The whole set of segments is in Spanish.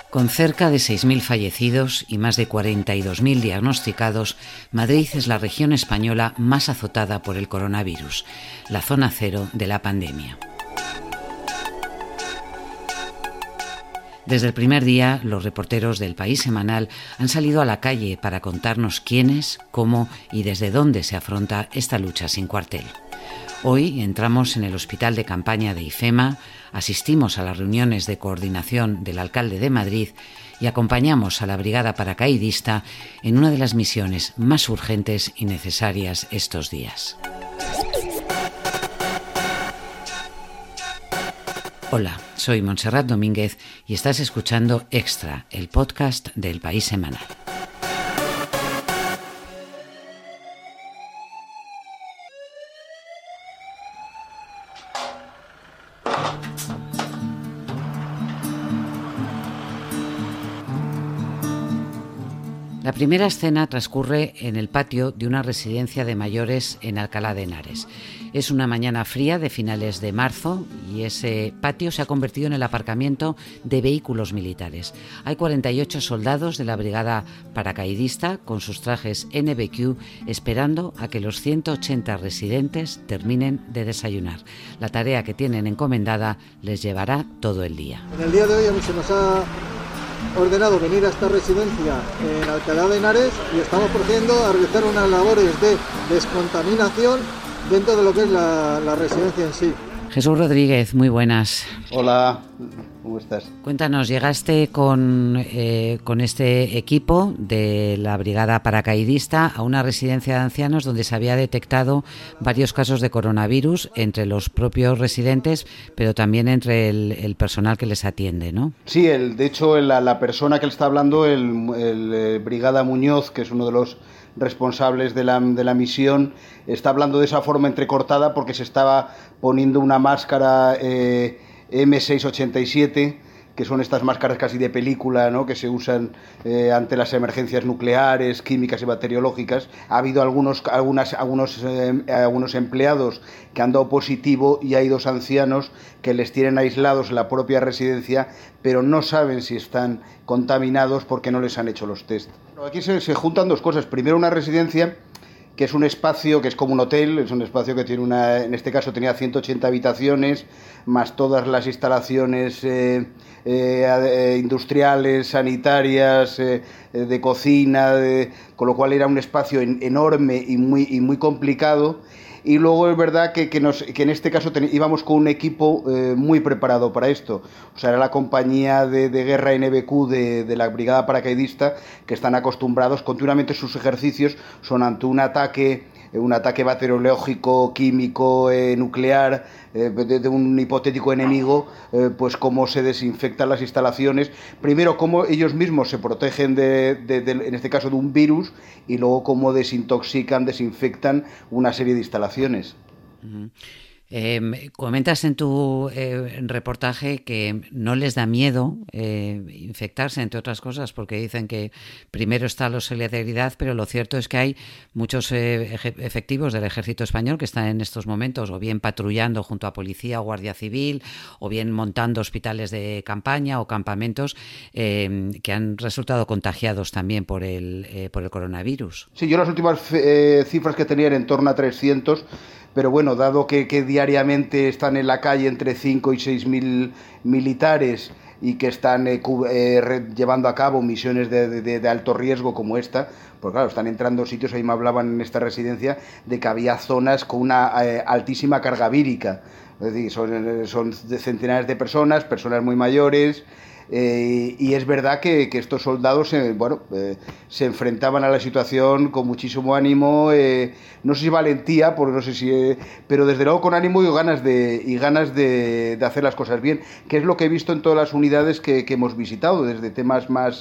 Con cerca de 6.000 fallecidos y más de 42.000 diagnosticados, Madrid es la región española más azotada por el coronavirus, la zona cero de la pandemia. Desde el primer día, los reporteros del País Semanal han salido a la calle para contarnos quiénes, cómo y desde dónde se afronta esta lucha sin cuartel. Hoy entramos en el hospital de campaña de IFEMA, asistimos a las reuniones de coordinación del alcalde de Madrid y acompañamos a la brigada paracaidista en una de las misiones más urgentes y necesarias estos días. Hola, soy Montserrat Domínguez y estás escuchando Extra, el podcast del País Semanal. La primera escena transcurre en el patio de una residencia de mayores en Alcalá de Henares. Es una mañana fría de finales de marzo y ese patio se ha convertido en el aparcamiento de vehículos militares. Hay 48 soldados de la brigada paracaidista con sus trajes NBQ esperando a que los 180 residentes terminen de desayunar. La tarea que tienen encomendada les llevará todo el día. En el día de hoy a mí se nos ha ordenado venir a esta residencia en Alcalá de Henares y estamos procediendo a realizar unas labores de descontaminación dentro de lo que es la residencia en sí. Jesús Rodríguez, muy buenas. Hola, ¿cómo estás? Cuéntanos, llegaste con este equipo de la brigada paracaidista a una residencia de ancianos donde se había detectado varios casos de coronavirus entre los propios residentes, pero también entre el personal que les atiende, ¿no? Sí, de hecho la persona que le está hablando, el Brigada Muñoz, que es uno de los responsables de la misión, está hablando de esa forma entrecortada porque se estaba poniendo una máscara M687, que son estas máscaras casi de película, ¿no?, que se usan ante las emergencias nucleares, químicas y bacteriológicas. Ha habido algunos empleados que han dado positivo y hay 2 ancianos que les tienen aislados en la propia residencia, pero no saben si están contaminados porque no les han hecho los test. Aquí se juntan 2 cosas. Primero, una residencia que es un espacio que es como un hotel, es un espacio que tiene en este caso tenía 180 habitaciones, más todas las instalaciones industriales, sanitarias, de cocina, con lo cual era un espacio enorme y muy complicado. Y luego es verdad que en este caso íbamos con un equipo muy preparado para esto. O sea, era la compañía de guerra NBQ de la brigada paracaidista, que están acostumbrados continuamente. Sus ejercicios son ante un ataque bacteriológico, químico, nuclear, de un hipotético enemigo, pues cómo se desinfectan las instalaciones. Primero, cómo ellos mismos se protegen en este caso de un virus, y luego cómo desinfectan una serie de instalaciones. Uh-huh. Comentas en tu reportaje que no les da miedo infectarse, entre otras cosas, porque dicen que primero está la solidaridad, pero lo cierto es que hay muchos efectivos del Ejército Español que están en estos momentos o bien patrullando junto a Policía o Guardia Civil, o bien montando hospitales de campaña o campamentos que han resultado contagiados también por el coronavirus. Sí, yo las últimas cifras que tenía eran en torno a 300, pero bueno, dado que diariamente están en la calle entre 5 y 6.000 militares y que están llevando a cabo misiones de alto riesgo como esta, pues claro, están entrando sitios. Ahí me hablaban en esta residencia de que había zonas con una altísima carga vírica, es decir, son de centenares de personas muy mayores. Y es verdad que estos soldados se enfrentaban a la situación con muchísimo ánimo, no sé si valentía, porque no sé si, pero desde luego con ánimo y ganas de hacer las cosas bien, que es lo que he visto en todas las unidades que hemos visitado, desde temas más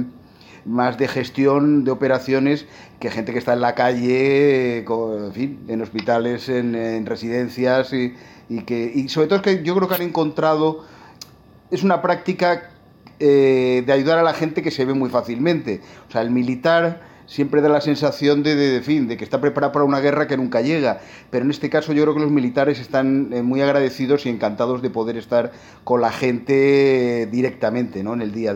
de gestión de operaciones, que gente que está en la calle, en hospitales, en residencias, y sobre todo es que yo creo que han encontrado, es una práctica de ayudar a la gente que se ve muy fácilmente. O sea, el militar siempre da la sensación de que está preparado para una guerra que nunca llega, pero en este caso yo creo que los militares están muy agradecidos y encantados de poder estar con la gente directamente, ¿no?, en el día a día.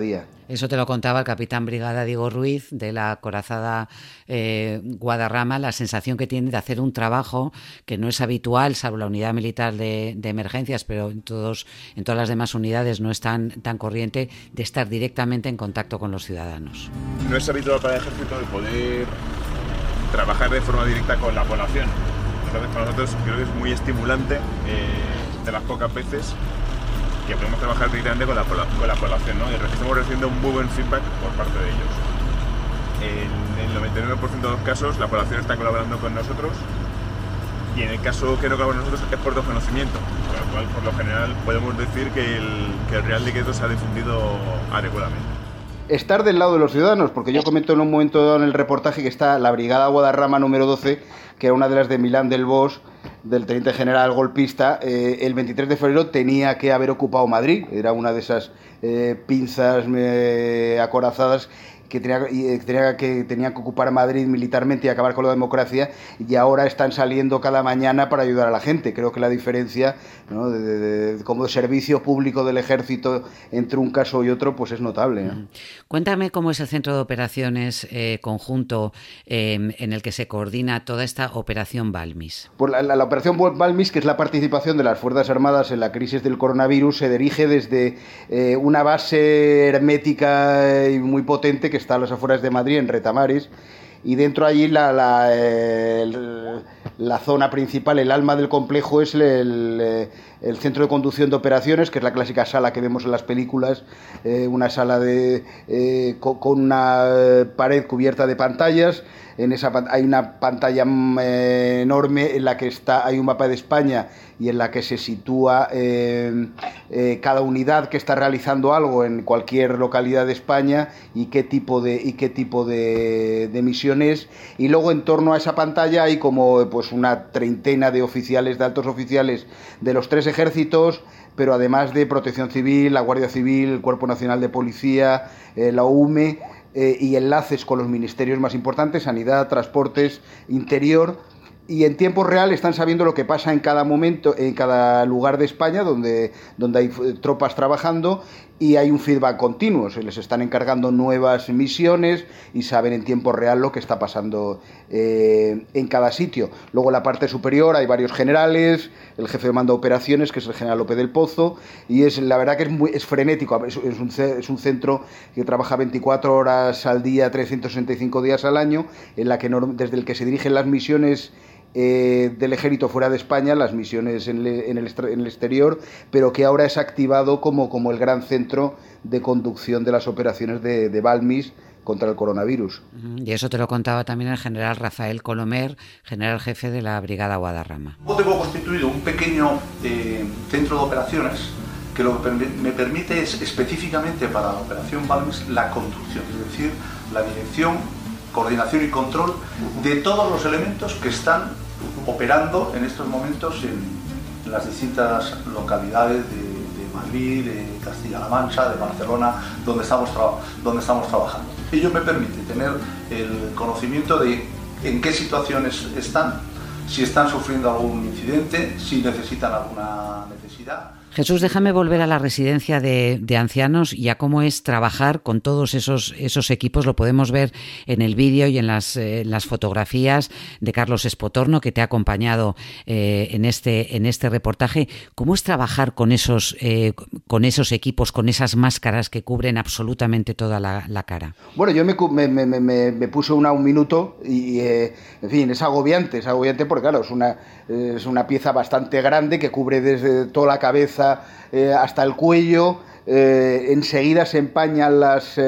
Eso te lo contaba el capitán brigada Diego Ruiz de la acorazada Guadarrama, la sensación que tiene de hacer un trabajo que no es habitual, salvo la unidad militar de emergencias, pero en todas las demás unidades no es tan corriente, de estar directamente en contacto con los ciudadanos. No es habitual para el ejército el poder trabajar de forma directa con la población. Entonces para nosotros creo que es muy estimulante, de las pocas veces que podemos trabajar directamente con la población, ¿no? Y estamos recibiendo un muy buen feedback por parte de ellos. En el 99% de los casos la población está colaborando con nosotros, y en el caso que no colabora con nosotros es por desconocimiento, con lo cual por lo general podemos decir que el Real Decreto se ha difundido adecuadamente. Estar del lado de los ciudadanos, porque yo comento en un momento dado en el reportaje que está la Brigada Guadarrama número 12, que era una de las de Milán del Bosch, del teniente general golpista. El 23 de febrero tenía que haber ocupado Madrid, era una de esas pinzas acorazadas que tenían que ocupar Madrid militarmente y acabar con la democracia, y ahora están saliendo cada mañana para ayudar a la gente. Creo que la diferencia, ¿no?, como servicio público del ejército entre un caso y otro, pues es notable, ¿no? Cuéntame cómo es el centro de operaciones conjunto en el que se coordina toda esta operación Balmis. Pues la operación Balmis, que es la participación de las Fuerzas Armadas en la crisis del coronavirus, se dirige desde una base hermética y muy potente que está a las afueras de Madrid, en Retamares, y dentro allí la zona principal, el alma del complejo, es el centro de conducción de operaciones, que es la clásica sala que vemos en las películas, una sala con una pared cubierta de pantallas. En esa hay una pantalla enorme en la que hay un mapa de España y en la que se sitúa cada unidad que está realizando algo en cualquier localidad de España y qué tipo de misión es. Y luego en torno a esa pantalla hay como pues una treintena de oficiales, de altos oficiales de los tres ejércitos, pero además de Protección Civil, la Guardia Civil, el Cuerpo Nacional de Policía, la UME, y enlaces con los ministerios más importantes, Sanidad, Transportes, Interior, y en tiempo real están sabiendo lo que pasa en cada momento, en cada lugar de España donde hay tropas trabajando, y hay un feedback continuo. Se les están encargando nuevas misiones y saben en tiempo real lo que está pasando en cada sitio. Luego en la parte superior hay varios generales, el jefe de mando de operaciones, que es el general López del Pozo, y la verdad que es frenético. Es un centro que trabaja 24 horas al día, 365 días al año, en la que desde el que se dirigen las misiones del ejército fuera de España, las misiones en el exterior, pero que ahora es activado como el gran centro de conducción de las operaciones de Balmis contra el coronavirus. Y eso te lo contaba también el general Rafael Colomer, general jefe de la Brigada Guadarrama. Tengo constituido un pequeño centro de operaciones que lo que me permite es específicamente para la operación Balmis la conducción, es decir, la dirección, coordinación y control de todos los elementos que están operando en estos momentos en las distintas localidades de Madrid, de Castilla-La Mancha, de Barcelona, donde estamos trabajando. Ello me permite tener el conocimiento de en qué situaciones están, si están sufriendo algún incidente, si necesitan alguna necesidad. Jesús, déjame volver a la residencia de ancianos y a cómo es trabajar con todos esos equipos. Lo podemos ver en el vídeo y en las fotografías de Carlos Espotorno, que te ha acompañado en este reportaje. ¿Cómo es trabajar con esos equipos, con esas máscaras que cubren absolutamente toda la cara? Bueno, yo me puse un minuto y, en fin, es agobiante porque, claro, es una pieza bastante grande que cubre desde toda la cabeza hasta el cuello. Enseguida se empañan las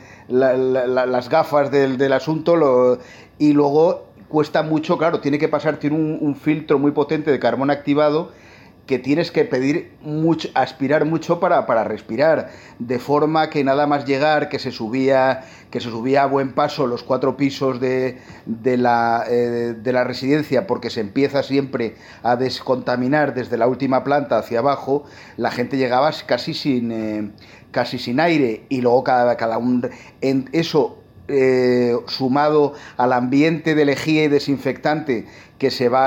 gafas del asunto, y luego cuesta mucho, claro, tiene un filtro muy potente de carbón activado que tienes que aspirar mucho para respirar, de forma que nada más llegar, que se subía a buen paso los 4 pisos de la residencia, porque se empieza siempre a descontaminar desde la última planta hacia abajo, la gente llegaba casi sin aire, y luego cada uno en eso sumado al ambiente de lejía y desinfectante del que se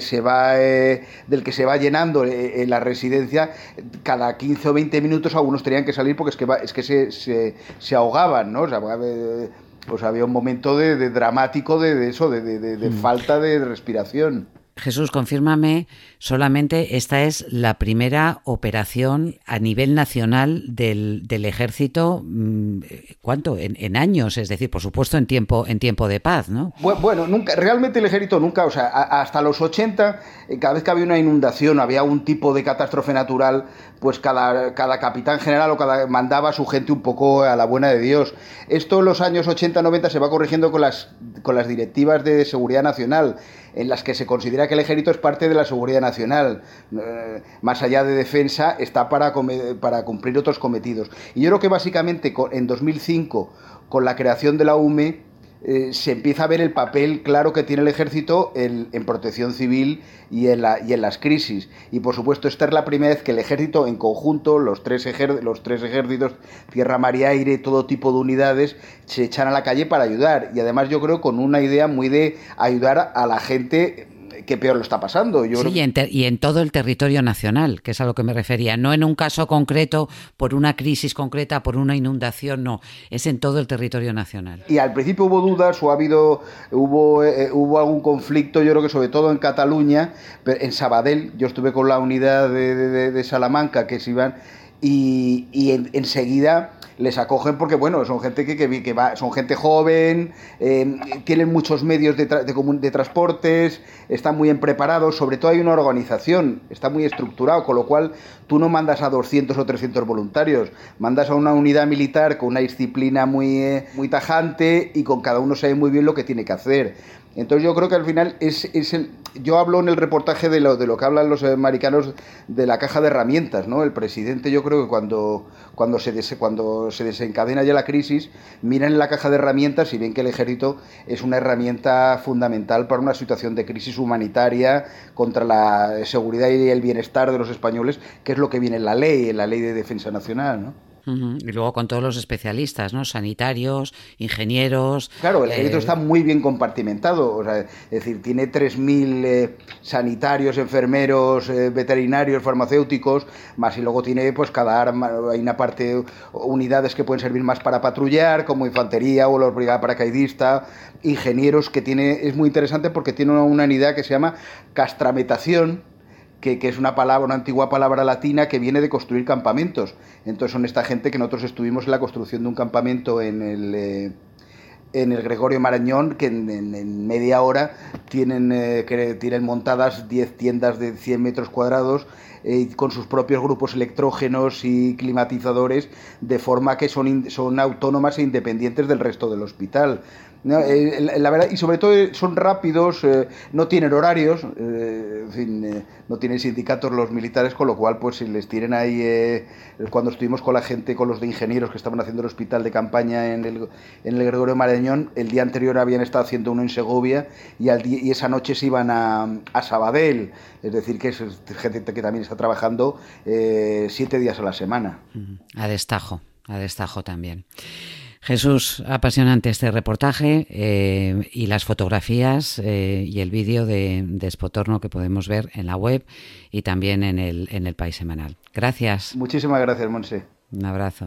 va llenando la residencia, cada 15 o 20 minutos algunos tenían que salir porque es que se ahogaban, ¿no? O sea, pues había un momento de dramático de falta de respiración. Jesús, confírmame, solamente esta es la primera operación a nivel nacional del ejército, ¿cuánto? En años, es decir, por supuesto en tiempo de paz, ¿no? Bueno, nunca, realmente el ejército nunca, o sea, hasta los 80, cada vez que había una inundación, había un tipo de catástrofe natural, pues cada capitán general mandaba a su gente un poco a la buena de Dios. Esto en los años 80-90 se va corrigiendo con las directivas de seguridad nacional, en las que se considera que el ejército es parte de la seguridad nacional, más allá de defensa, está para cumplir otros cometidos. Y yo creo que básicamente en 2005, con la creación de la UME, se empieza a ver el papel claro que tiene el ejército en protección civil y en las crisis. Y por supuesto esta es la primera vez que el ejército en conjunto, los tres ejércitos, tierra, mar y aire, todo tipo de unidades, se echan a la calle para ayudar. Y además yo creo con una idea muy de ayudar a la gente que peor lo está pasando. Y en todo el territorio nacional, que es a lo que me refería. No en un caso concreto, por una crisis concreta, por una inundación, no. Es en todo el territorio nacional. Y al principio hubo dudas o hubo algún conflicto, yo creo que sobre todo en Cataluña, pero en Sabadell. Yo estuve con la unidad de Salamanca, que se iban, y enseguida les acogen porque, bueno, son gente son gente joven, tienen muchos medios de transportes, están muy bien preparados, sobre todo hay una organización, está muy estructurado, con lo cual tú no mandas a 200 o 300 voluntarios, mandas a una unidad militar con una disciplina muy tajante y con cada uno sabe muy bien lo que tiene que hacer. Entonces yo creo que al final yo hablo en el reportaje de lo que hablan los americanos de la caja de herramientas, ¿no? El presidente, yo creo que cuando se desencadena ya la crisis, miran en la caja de herramientas y ven que el ejército es una herramienta fundamental para una situación de crisis humanitaria contra la seguridad y el bienestar de los españoles, que es lo que viene en la ley de defensa nacional, ¿no? Y luego con todos los especialistas, ¿no? Sanitarios, ingenieros... Claro, el ejército está muy bien compartimentado, o sea, es decir, tiene 3.000 sanitarios, enfermeros, veterinarios, farmacéuticos, más y luego tiene pues cada arma, hay una parte, unidades que pueden servir más para patrullar, como infantería o la brigada paracaidista, ingenieros es muy interesante porque tiene una unidad que se llama castrametación, que es una antigua palabra latina que viene de construir campamentos. Entonces son esta gente que nosotros estuvimos en la construcción de un campamento en el Gregorio Marañón, que en media hora tienen montadas 10 tiendas de 100 metros cuadrados con sus propios grupos electrógenos y climatizadores, de forma que son autónomas e independientes del resto del hospital. No, la verdad, y sobre todo son rápidos, no tienen horarios, en fin, no tienen sindicatos los militares, con lo cual pues si les tienen ahí, cuando estuvimos con los de ingenieros que estaban haciendo el hospital de campaña en el Gregorio Marañón, el día anterior habían estado haciendo uno en Segovia y esa noche se iban a Sabadell, es decir que es gente que también está trabajando 7 días a la semana. A destajo también. Jesús, apasionante este reportaje y las fotografías y el vídeo de Spotorno que podemos ver en la web y también en el País Semanal. Gracias. Muchísimas gracias, Montse. Un abrazo.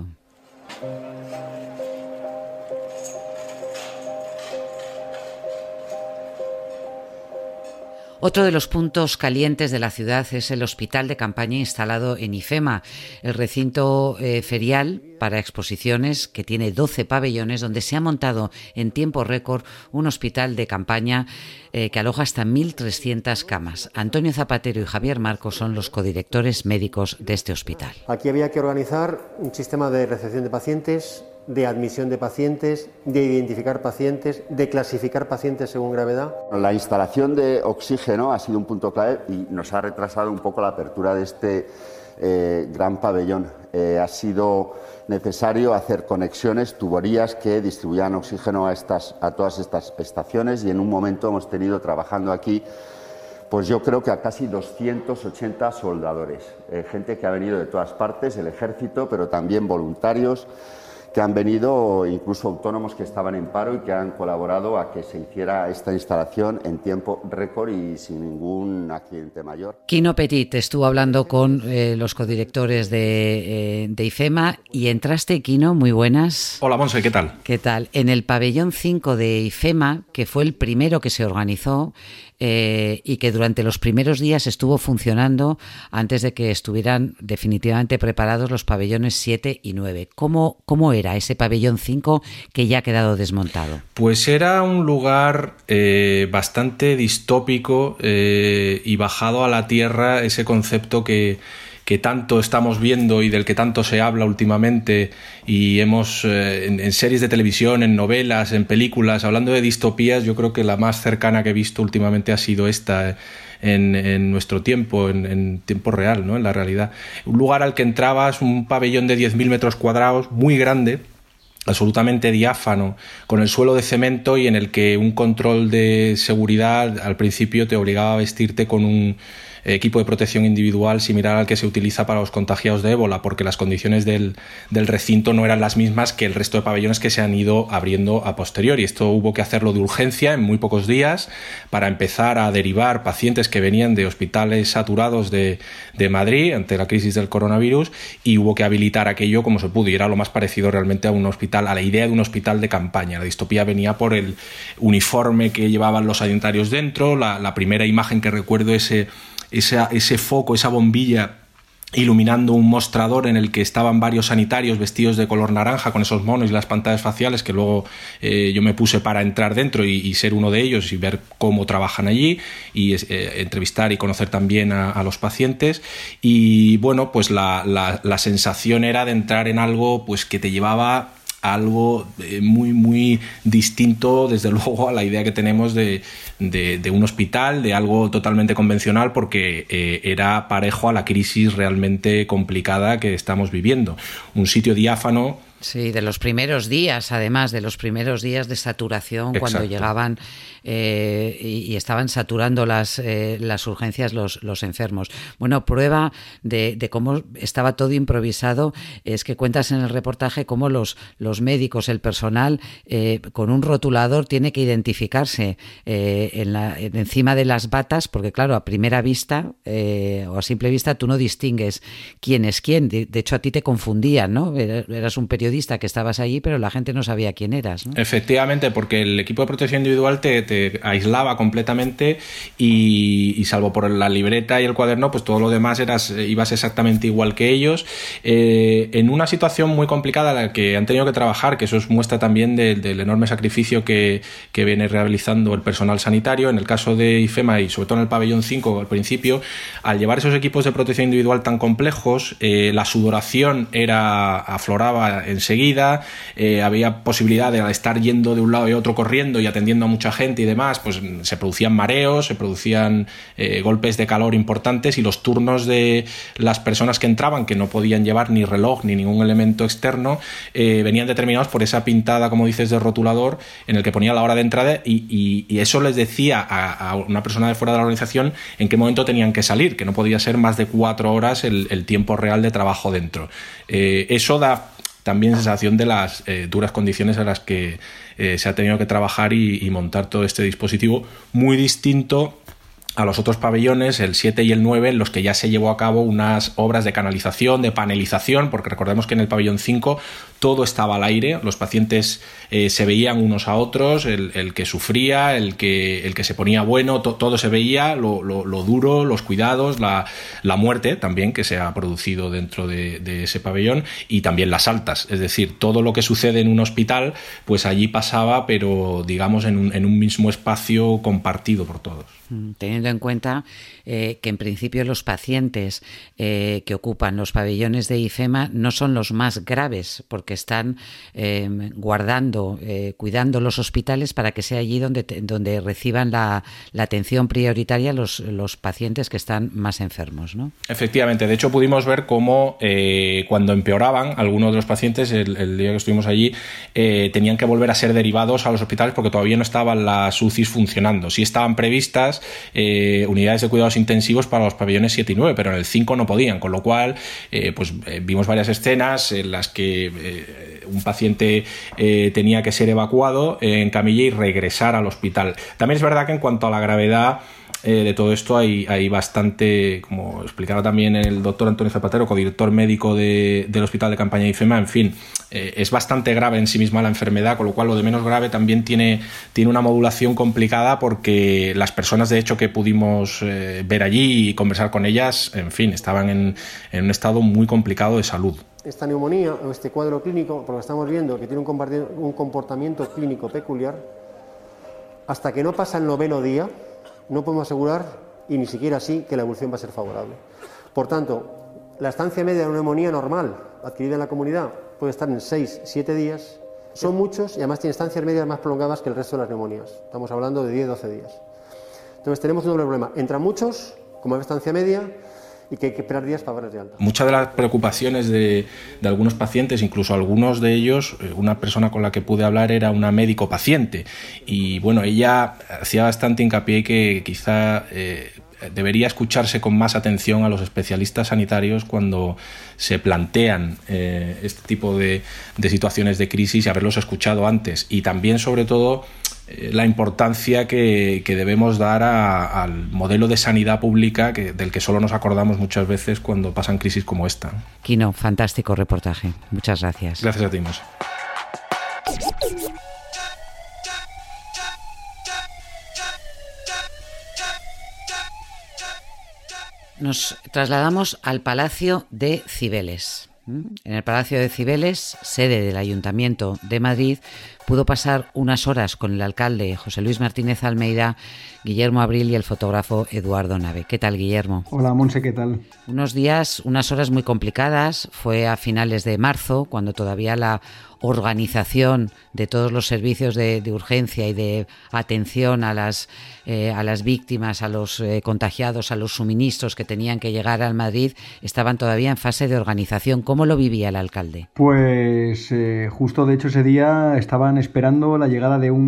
Otro de los puntos calientes de la ciudad es el hospital de campaña instalado en IFEMA, el recinto ferial para exposiciones que tiene 12 pabellones donde se ha montado en tiempo récord un hospital de campaña que aloja hasta 1.300 camas. Antonio Zapatero y Javier Marcos son los codirectores médicos de este hospital. Aquí había que organizar un sistema de recepción de pacientes, de admisión de pacientes, de identificar pacientes, de clasificar pacientes según gravedad. La instalación de oxígeno ha sido un punto clave y nos ha retrasado un poco la apertura de este gran pabellón. Ha sido necesario hacer conexiones, tuberías que distribuyan oxígeno a todas estas estaciones y en un momento hemos tenido trabajando aquí pues yo creo que a casi 280 soldadores, gente que ha venido de todas partes, el ejército, pero también voluntarios, que han venido, incluso autónomos que estaban en paro y que han colaborado a que se hiciera esta instalación en tiempo récord y sin ningún accidente mayor. Quino Petit estuvo hablando con los codirectores de IFEMA y entraste, Quino, muy buenas. Hola, Monse, ¿qué tal? ¿Qué tal? En el pabellón 5 de IFEMA, que fue el primero que se organizó y que durante los primeros días estuvo funcionando antes de que estuvieran definitivamente preparados los pabellones 7 y 9. ¿Cómo era ese pabellón 5 que ya ha quedado desmontado? Pues era un lugar bastante distópico y bajado a la tierra, ese concepto que tanto estamos viendo y del que tanto se habla últimamente, y hemos en series de televisión, en novelas, en películas, hablando de distopías. Yo creo que la más cercana que he visto últimamente ha sido esta en nuestro tiempo, en tiempo real, ¿no? En la realidad. Un lugar al que entrabas, un pabellón de 10.000 metros cuadrados, muy grande, absolutamente diáfano, con el suelo de cemento, y en el que un control de seguridad al principio te obligaba a vestirte con un equipo de protección individual similar al que se utiliza para los contagiados de ébola, porque las condiciones del recinto no eran las mismas que el resto de pabellones que se han ido abriendo a posteriori. Esto hubo que hacerlo de urgencia en muy pocos días para empezar a derivar pacientes que venían de hospitales saturados de Madrid ante la crisis del coronavirus, y hubo que habilitar aquello como se pudo, y era lo más parecido realmente a un hospital, a la idea de un hospital de campaña. La distopía venía por el uniforme que llevaban los sanitarios dentro. La primera imagen que recuerdo, ese foco, esa bombilla iluminando un mostrador en el que estaban varios sanitarios vestidos de color naranja con esos monos y las pantallas faciales, que luego yo me puse para entrar dentro y ser uno de ellos y ver cómo trabajan allí, y entrevistar y conocer también a los pacientes. Y bueno, pues la sensación era de entrar en algo pues que te llevaba algo muy muy distinto, desde luego, a la idea que tenemos de un hospital, de algo totalmente convencional, porque era parejo a la crisis realmente complicada que estamos viviendo. Un sitio diáfano. Sí, de los primeros días, además, de los primeros días de saturación. Exacto. Cuando llegaban y estaban saturando las urgencias los enfermos. Bueno, prueba de cómo estaba todo improvisado es que cuentas en el reportaje cómo los médicos, el personal, con un rotulador tiene que identificarse encima de las batas, porque claro, a primera vista o a simple vista tú no distingues quién es quién. De hecho, a ti te confundían, ¿no? Eras un periodista que estabas allí, pero la gente no sabía quién eras, ¿no? Efectivamente, porque el equipo de protección individual te aislaba completamente, y salvo por la libreta y el cuaderno, pues todo lo demás ibas exactamente igual que ellos, en una situación muy complicada en la que han tenido que trabajar, que eso es muestra también del enorme sacrificio que viene realizando el personal sanitario. En el caso de IFEMA, y sobre todo en el pabellón 5 al principio, al llevar esos equipos de protección individual tan complejos, la sudoración afloraba enseguida, había posibilidad de, al estar yendo de un lado y otro corriendo y atendiendo a mucha gente y demás, pues se producían mareos, se producían golpes de calor importantes, y los turnos de las personas que entraban, que no podían llevar ni reloj ni ningún elemento externo, venían determinados por esa pintada, como dices, de rotulador, en el que ponía la hora de entrada, y eso les decía a una persona de fuera de la organización en qué momento tenían que salir, que no podía ser más de 4 horas el tiempo real de trabajo dentro. Eso da también sensación de las duras condiciones en las que se ha tenido que trabajar y montar todo este dispositivo, muy distinto a los otros pabellones, el 7 y el 9, en los que ya se llevó a cabo unas obras de canalización, de panelización, porque recordemos que en el pabellón 5 todo estaba al aire, los pacientes se veían unos a otros, el que sufría, el que se ponía bueno, todo se veía, lo duro, los cuidados, la muerte también que se ha producido dentro de ese pabellón, y también las altas. Es decir, todo lo que sucede en un hospital, pues allí pasaba, pero digamos en un mismo espacio compartido por todos. Teniendo en cuenta que en principio los pacientes que ocupan los pabellones de IFEMA no son los más graves, porque están guardando, cuidando los hospitales para que sea allí donde reciban la atención prioritaria los pacientes que están más enfermos, ¿no? Efectivamente, de hecho pudimos ver cómo cuando empeoraban algunos de los pacientes, el día que estuvimos allí, tenían que volver a ser derivados a los hospitales porque todavía no estaban las UCIs funcionando. Sí estaban previstas unidades de cuidados intensivos para los pabellones 7 y 9, pero en el 5 no podían, con lo cual vimos varias escenas en las que un paciente tenía que ser evacuado en camilla y regresar al hospital. También es verdad que en cuanto a la gravedad de todo esto hay bastante, como explicaba también el doctor Antonio Zapatero, codirector médico del Hospital de Campaña de IFEMA, en fin, es bastante grave en sí misma la enfermedad, con lo cual lo de menos grave también tiene una modulación complicada, porque las personas de hecho que pudimos ver allí y conversar con ellas, en fin, estaban en un estado muy complicado de salud. Esta neumonía o este cuadro clínico, porque estamos viendo que tiene un comportamiento clínico peculiar, hasta que no pasa el 9º día, no podemos asegurar, y ni siquiera así, que la evolución va a ser favorable. Por tanto, la estancia media de una neumonía normal adquirida en la comunidad puede estar en 6-7 días. Son muchos y además tiene estancias medias más prolongadas que el resto de las neumonías. Estamos hablando de 10-12 días. Entonces tenemos un doble problema. Entran muchos, como hay estancia media, y que hay que esperar días para verles de alta. Muchas de las preocupaciones de algunos pacientes, incluso algunos de ellos, una persona con la que pude hablar era una médico paciente, y bueno, ella hacía bastante hincapié que quizá debería escucharse con más atención a los especialistas sanitarios cuando se plantean este tipo de situaciones de crisis, y haberlos escuchado antes, y también sobre todo la importancia que debemos dar al modelo de sanidad pública del que solo nos acordamos muchas veces cuando pasan crisis como esta. Quino, fantástico reportaje. Muchas gracias. Gracias a ti, Monse. Nos trasladamos al Palacio de Cibeles. En el Palacio de Cibeles, sede del Ayuntamiento de Madrid, pudo pasar unas horas con el alcalde José Luis Martínez Almeida, Guillermo Abril y el fotógrafo Eduardo Nave. ¿Qué tal, Guillermo? Hola, Monse, ¿qué tal? Unos días, unas horas muy complicadas. Fue a finales de marzo, cuando todavía la organización de todos los servicios de urgencia y de atención a las víctimas, a los contagiados, a los suministros que tenían que llegar al Madrid, estaban todavía en fase de organización. ¿Cómo lo vivía el alcalde? Pues justo de hecho ese día estaban esperando la llegada de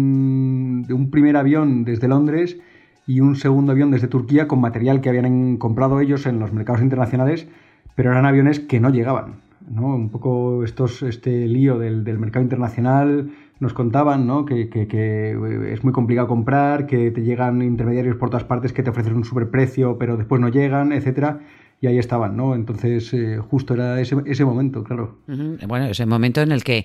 un primer avión desde Londres y un segundo avión desde Turquía con material que habían comprado ellos en los mercados internacionales, pero eran aviones que no llegaban, ¿no? Un poco este lío del mercado internacional. Nos contaban, ¿no?, que es muy complicado comprar, que te llegan intermediarios por todas partes que te ofrecen un superprecio pero después no llegan, etcétera. Y ahí estaban, ¿no? Entonces, justo era ese momento, claro. Bueno, es el momento en el que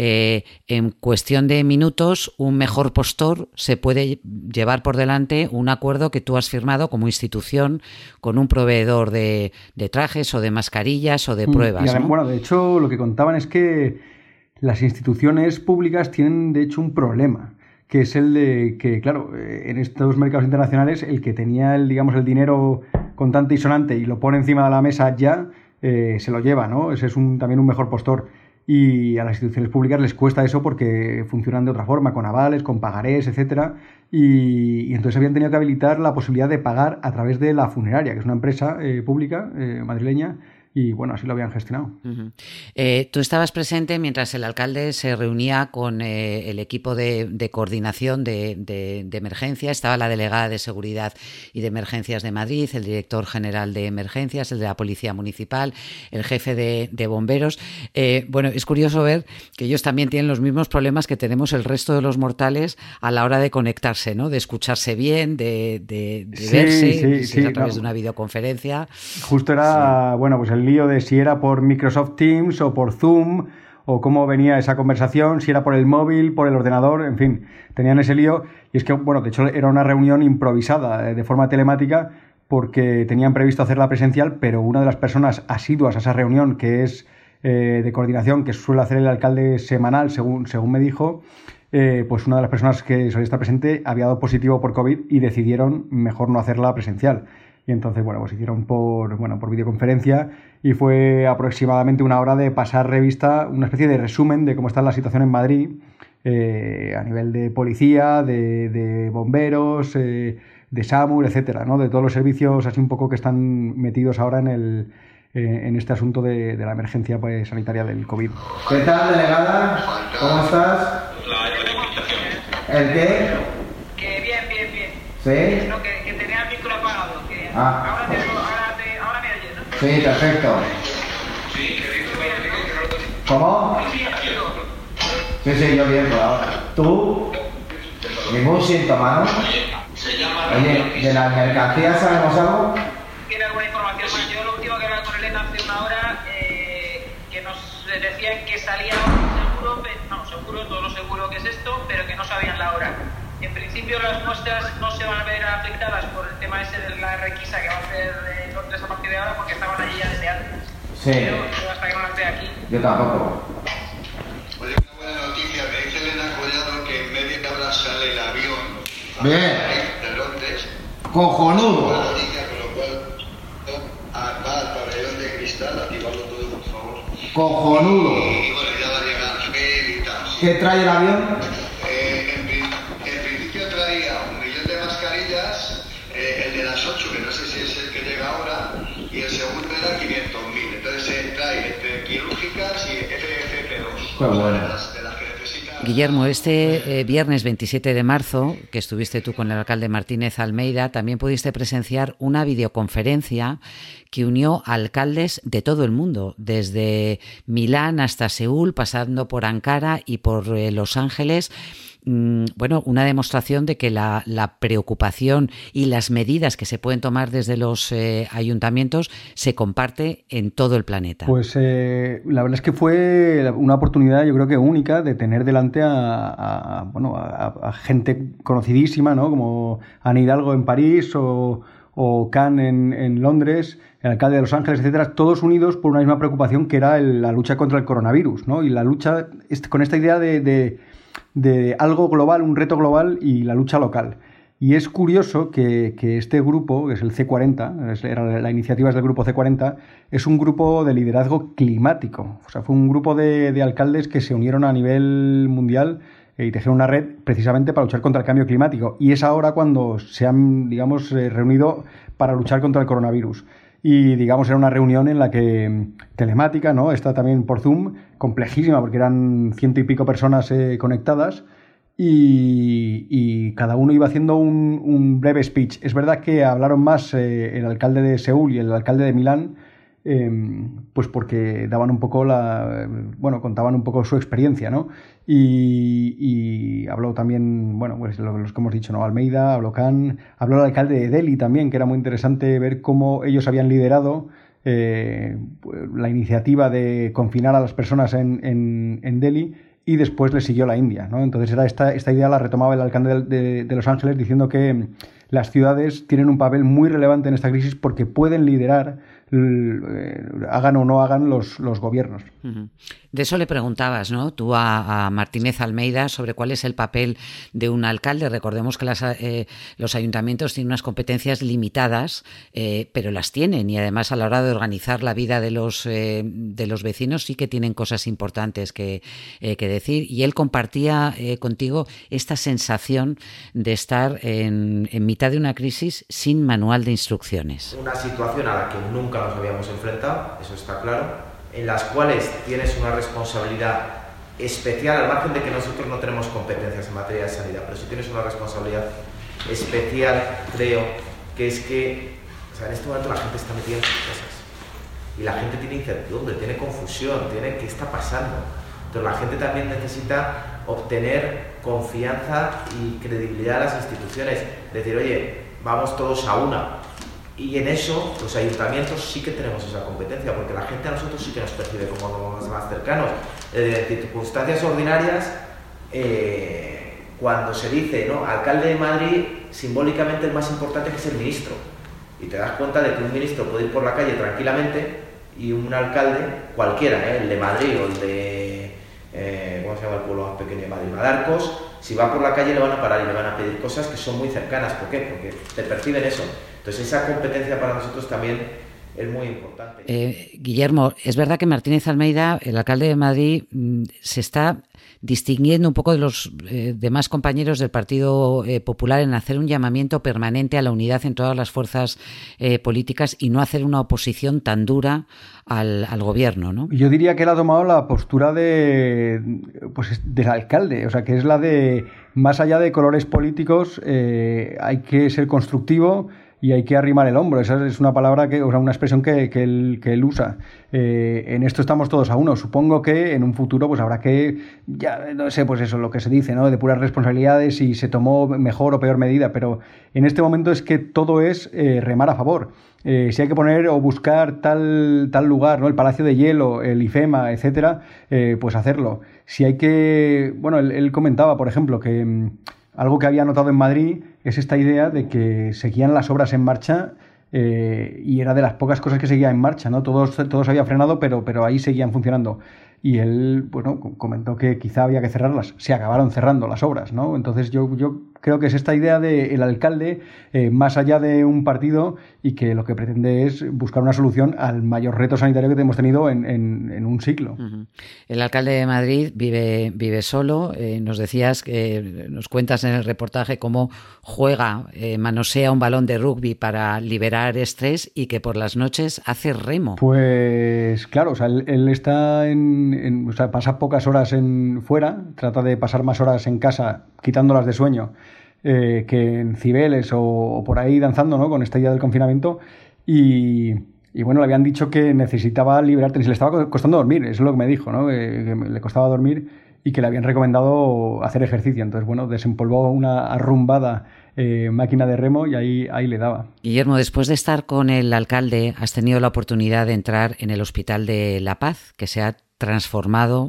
en cuestión de minutos un mejor postor se puede llevar por delante un acuerdo que tú has firmado como institución con un proveedor de trajes o de mascarillas o de pruebas, y, ¿no? Bueno, de hecho, lo que contaban es que las instituciones públicas tienen, de hecho, un problema, que es el de que, claro, en estos mercados internacionales, el que tenía el dinero contante y sonante y lo pone encima de la mesa ya, se lo lleva, ¿no? Ese es también un mejor postor. Y a las instituciones públicas les cuesta eso porque funcionan de otra forma, con avales, con pagarés, etcétera. Y entonces habían tenido que habilitar la posibilidad de pagar a través de la funeraria, que es una empresa pública madrileña. Y bueno, así lo habían gestionado. Tú estabas presente mientras el alcalde se reunía con el equipo de coordinación de emergencia. Estaba la delegada de Seguridad y de Emergencias de Madrid, el director general de Emergencias, el de la Policía Municipal, el jefe de bomberos. Bueno, es curioso ver que ellos también tienen los mismos problemas que tenemos el resto de los mortales a la hora de conectarse, ¿no? De escucharse bien, de verse, a través de una videoconferencia. Justo era, bueno, pues el lío de si era por Microsoft Teams o por Zoom, o cómo venía esa conversación, si era por el móvil, por el ordenador, en fin, tenían ese lío. Y es que, bueno, de hecho era una reunión improvisada, de forma telemática, porque tenían previsto hacerla presencial, pero una de las personas asiduas a esa reunión, que es de coordinación, que suele hacer el alcalde semanal, según me dijo, pues una de las personas que solía estar presente había dado positivo por COVID y decidieron mejor no hacerla presencial. Y entonces, bueno, pues hicieron por videoconferencia, y fue aproximadamente una hora de pasar revista, una especie de resumen de cómo está la situación en Madrid, a nivel de policía, de bomberos, de SAMUR, etcétera, ¿no? De todos los servicios así un poco que están metidos ahora en este asunto de la emergencia sanitaria del COVID. ¿Qué tal, delegada? ¿Cómo estás? ¿El qué? Que bien. ¿Sí? No, que tenía el micro apagado. Que ahora me oyes, ¿no? Sí, perfecto. ¿Cómo? Sí, yo bien, pero ¿tú? ¿Ningún síntoma, no? Oye, ¿de las mercancías sabemos algo? ¿Tiene alguna información más? Yo lo último que hablaba con Elena hace una hora, que nos decían que salía seguro, seguro, todo lo seguro que es esto, pero que no sabían la hora. En principio las muestras no se van a ver afectadas por el tema ese de la requisa que va a hacer Londres a partir de ahora, porque estaban allí ya desde antes. Sí. Pero hasta que no las vea aquí. Yo tampoco. Oye, una buena noticia. Me dice Elena Collado que en media hora sale el avión. Bien. De Londres. Cojonudo. Buena noticia, con lo cual va al pabellón de cristal, activarlo todo, por favor. Cojonudo. Y bueno, ya va a llegar Mel y tal. ¿Qué trae el avión? En principio traía 1 millón de mascarillas, el de las 8, que no sé si es el que llega ahora, y el segundo era 500.000. Entonces trae entre quirúrgicas y FFP2. Qué bueno. De las que necesita. Guillermo, este viernes 27 de marzo, que estuviste tú con el alcalde Martínez Almeida, también pudiste presenciar una videoconferencia que unió a alcaldes de todo el mundo, desde Milán hasta Seúl, pasando por Ankara y por Los Ángeles. Bueno, una demostración de que la preocupación y las medidas que se pueden tomar desde los ayuntamientos se comparte en todo el planeta. Pues la verdad es que fue una oportunidad, yo creo que única, de tener delante a gente conocidísima, ¿no? Como Anne Hidalgo en París o Khan en Londres, el alcalde de Los Ángeles, etcétera, todos unidos por una misma preocupación, que era la lucha contra el coronavirus, ¿no? Y la lucha con esta idea de algo global, un reto global, y la lucha local. Y es curioso que este grupo, que es el C40, la iniciativa es del grupo C40, es un grupo de liderazgo climático. O sea, fue un grupo de alcaldes que se unieron a nivel mundial y tejieron una red precisamente para luchar contra el cambio climático. Y es ahora cuando se han, digamos, reunido para luchar contra el coronavirus. Y, digamos, era una reunión en la que telemática, ¿no? Está también por Zoom, complejísima, porque eran 100 y pico personas conectadas, y cada uno iba haciendo un breve speech. Es verdad que hablaron más el alcalde de Seúl y el alcalde de Milán, pues porque daban un poco contaban un poco su experiencia, ¿no? Y habló también, bueno, pues los que hemos dicho, ¿no? Almeida, habló Khan, habló el alcalde de Delhi también, que era muy interesante ver cómo ellos habían liderado la iniciativa de confinar a las personas en Delhi, y después le siguió la India, ¿no? Entonces era esta idea la retomaba el alcalde de Los Ángeles, diciendo que las ciudades tienen un papel muy relevante en esta crisis porque pueden liderar, hagan o no hagan los gobiernos. Uh-huh. De eso le preguntabas, ¿no? Tú a Martínez Almeida sobre cuál es el papel de un alcalde. Recordemos que los ayuntamientos tienen unas competencias limitadas, pero las tienen, y además a la hora de organizar la vida de los vecinos sí que tienen cosas importantes que decir. Y él compartía contigo esta sensación de estar en mitad de una crisis sin manual de instrucciones. Una situación a la que nunca nos habíamos enfrentado, eso está claro, en las cuales tienes una responsabilidad especial, al margen de que nosotros no tenemos competencias en materia de sanidad, pero sí tienes una responsabilidad especial, creo, que es que, o sea, en este momento la gente está metida en sus cosas y la gente tiene incertidumbre, tiene confusión, tiene qué está pasando. Entonces la gente también necesita obtener confianza y credibilidad a las instituciones, decir, oye, vamos todos a una. Y en eso los ayuntamientos sí que tenemos esa competencia, porque la gente a nosotros sí que nos percibe como los más cercanos. En circunstancias ordinarias, cuando se dice, ¿no?, alcalde de Madrid, simbólicamente el más importante que es el ministro. Y te das cuenta de que un ministro puede ir por la calle tranquilamente y un alcalde, cualquiera, el de Madrid o el de, ¿cómo se llama el pueblo más pequeño de Madrid? Madarcos, si va por la calle le van a parar y le van a pedir cosas que son muy cercanas. ¿Por qué? Porque te perciben eso. Entonces esa competencia para nosotros también es muy importante. Guillermo, es verdad que Martínez Almeida, el alcalde de Madrid, se está distinguiendo un poco de los demás compañeros del Partido Popular en hacer un llamamiento permanente a la unidad en todas las fuerzas políticas y no hacer una oposición tan dura al gobierno, ¿no? Yo diría que él ha tomado la postura del alcalde, o sea, que es la de, más allá de colores políticos, hay que ser constructivo y hay que arrimar el hombro. Esa es una palabra, o sea, una expresión que él usa. En esto estamos todos a uno. Supongo que en un futuro pues habrá que, ya no sé, pues eso, lo que se dice, ¿no? De puras responsabilidades, si se tomó mejor o peor medida, pero en este momento es que todo es remar a favor. Si hay que poner o buscar tal lugar, ¿no? El Palacio de Hielo, el IFEMA, etcétera, pues hacerlo. Si hay que... Bueno, él comentaba, por ejemplo, que algo que había notado en Madrid es esta idea de que seguían las obras en marcha y era de las pocas cosas que seguía en marcha, ¿no? Todo se había frenado, pero ahí seguían funcionando. Y él, bueno, comentó que quizá había que cerrarlas. Se acabaron cerrando las obras, ¿no? Entonces yo creo que es esta idea del alcalde más allá de un partido y que lo que pretende es buscar una solución al mayor reto sanitario que hemos tenido en un siglo. Uh-huh. El alcalde de Madrid vive solo. Nos decías, nos cuentas en el reportaje cómo juega, manosea un balón de rugby para liberar estrés y que por las noches hace remo. Pues claro, o sea, él está o sea, pasa pocas horas fuera, trata de pasar más horas en casa quitándolas de sueño que en Cibeles o por ahí danzando, ¿no? Con esta idea del confinamiento y bueno, le habían dicho que necesitaba liberarte, se le estaba costando dormir, eso es lo que me dijo, ¿no? Que le costaba dormir y que le habían recomendado hacer ejercicio. Entonces, bueno, desempolvó una arrumbada máquina de remo y ahí le daba. Guillermo, después de estar con el alcalde, has tenido la oportunidad de entrar en el Hospital de La Paz, que se ha transformado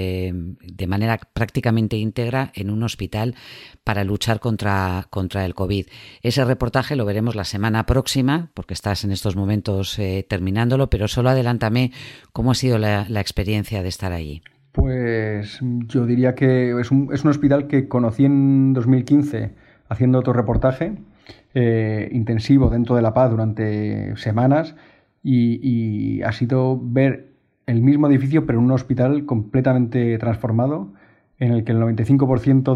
de manera prácticamente íntegra en un hospital para luchar contra el COVID. Ese reportaje lo veremos la semana próxima, porque estás en estos momentos terminándolo, pero solo adelántame cómo ha sido la experiencia de estar allí. Pues yo diría que es un hospital que conocí en 2015 haciendo otro reportaje intensivo dentro de La Paz durante semanas y ha sido ver el mismo edificio pero en un hospital completamente transformado en el que el 95%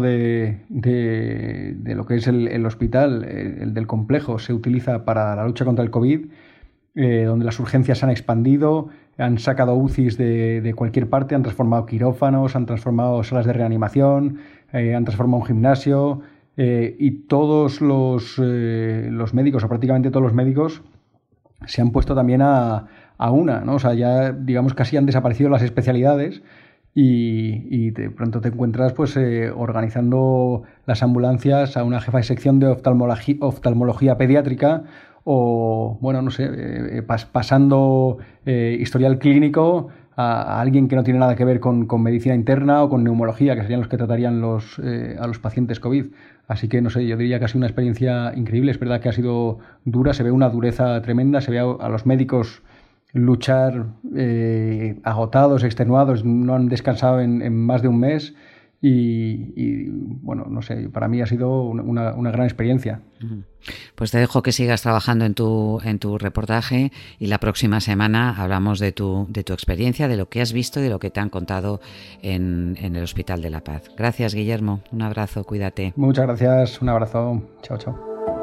de lo que es el hospital, el del complejo, se utiliza para la lucha contra el COVID, donde las urgencias se han expandido, han sacado UCIs de cualquier parte, han transformado quirófanos, han transformado salas de reanimación, han transformado un gimnasio y todos los médicos, o prácticamente todos los médicos, se han puesto también a una, ¿no? O sea, ya digamos casi han desaparecido las especialidades y de pronto te encuentras pues organizando las ambulancias a una jefa de sección de oftalmología pediátrica o, bueno, no sé, pasando historial clínico a alguien que no tiene nada que ver con medicina interna o con neumología, que serían los que tratarían a los pacientes COVID. Así que, no sé, yo diría que ha sido una experiencia increíble. Es verdad que ha sido dura, se ve una dureza tremenda, se ve a los médicos luchar agotados, extenuados, no han descansado en más de un mes y bueno, no sé, para mí ha sido una gran experiencia. Pues te dejo que sigas trabajando en tu reportaje y la próxima semana hablamos de tu experiencia, de lo que has visto y de lo que te han contado en el Hospital de La Paz. Gracias, Guillermo. Un abrazo, cuídate. Muchas gracias, un abrazo. Chao, chao.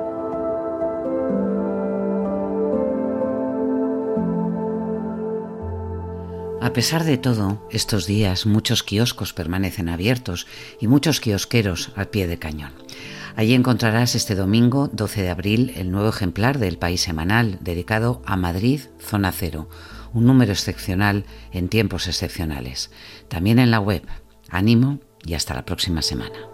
A pesar de todo, estos días muchos kioscos permanecen abiertos y muchos kiosqueros al pie de cañón. Allí encontrarás este domingo, 12 de abril, el nuevo ejemplar del País Semanal, dedicado a Madrid, Zona Cero, un número excepcional en tiempos excepcionales. También en la web. Ánimo y hasta la próxima semana.